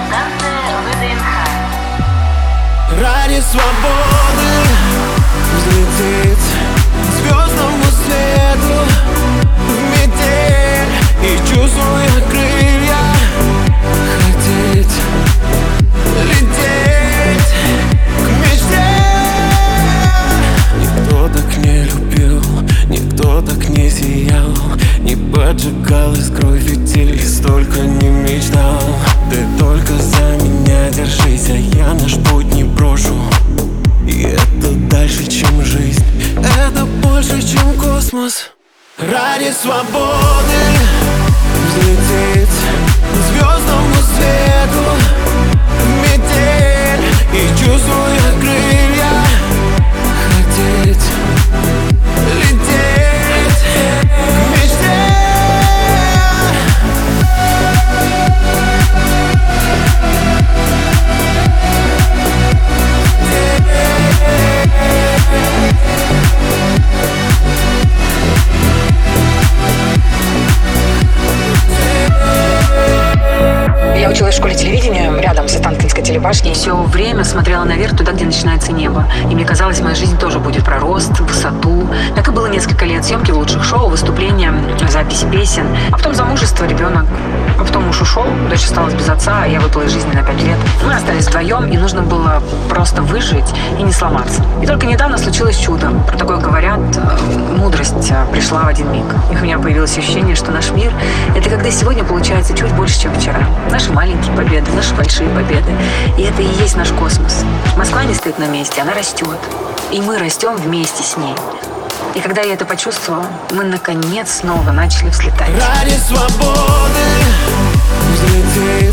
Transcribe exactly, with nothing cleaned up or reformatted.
Станция ВДНХ. Ради свободы взлететь к звездному свету в метель и, чувствуя крылья, хотеть лететь к мечте. Никто так не любил, никто так не сиял, не поджигал искрой фитиль, столько не мечтал. Ты только за меня держись, а я наш путь не брошу. И это дальше, чем жизнь, это больше, чем космос. Ради свободы взлететь к звездному свету в метель и, чувствуя крылья, хотеть лететь к мечте. Я училась в школе телевидения рядом с Останкинской телебашней. Все время смотрела наверх, туда, где начинается небо. И мне казалось, моя жизнь тоже будет про рост, высоту. Так и было несколько лет. Съемки в лучших шоу, выступления, записи песен. А потом замужество, ребенок. А потом муж ушел, дочь осталась без отца, а я выпала из жизни на пять лет. Мы остались вдвоем, и нужно было просто выжить и не сломаться. И только недавно случилось чудо. Про такое говорят, мудрость пришла в один миг. И у меня появилось ощущение, что наш мир — это когда сегодня получается чуть больше, чем вчера. Наши маленькие победы, наши большие победы. И это и есть наш космос. Москва не стоит на месте, она растет. И мы растем вместе с ней. И когда я это почувствовала, мы наконец снова начали взлетать. Ради свободы взлететь